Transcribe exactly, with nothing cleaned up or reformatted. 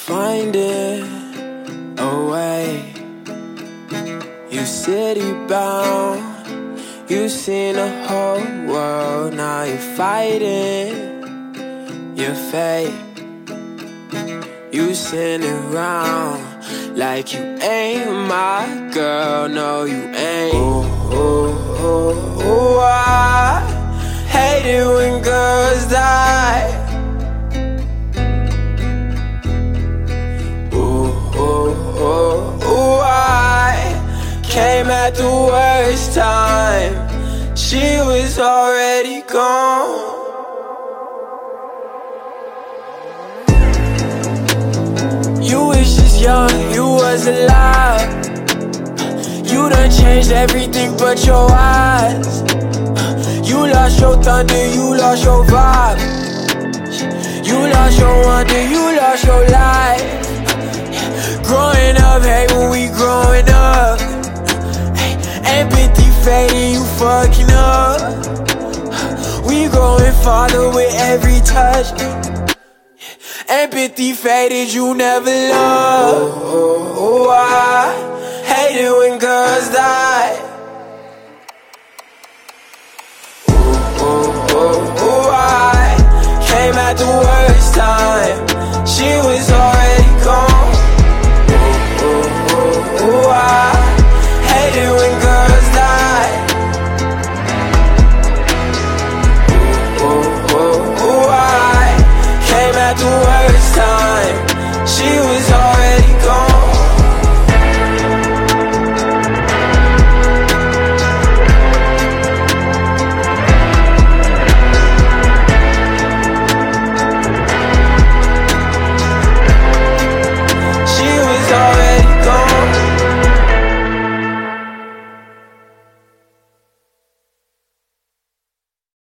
finding a way. You city bound, you seen the whole world. Now you're fighting your fate. You send it round like you ain't my girl. No, you ain't. Ooh, ooh, ooh, ooh, I hate it when girls die. Ooh, ooh, ooh, ooh, I came at the worst time. She was already gone. You was just young, you was alive. You done changed everything but your eyes. You lost your thunder, you lost your vibe. You lost your wonder, you lost your life. Growing up, hey, when we growing up, empathy fading, you fucking up. We growing farther with every touch. Empathy faded, you never loved. Oh, oh, I hate it when girls die. Oh, oh, oh, oh, I came at the worst time. She was all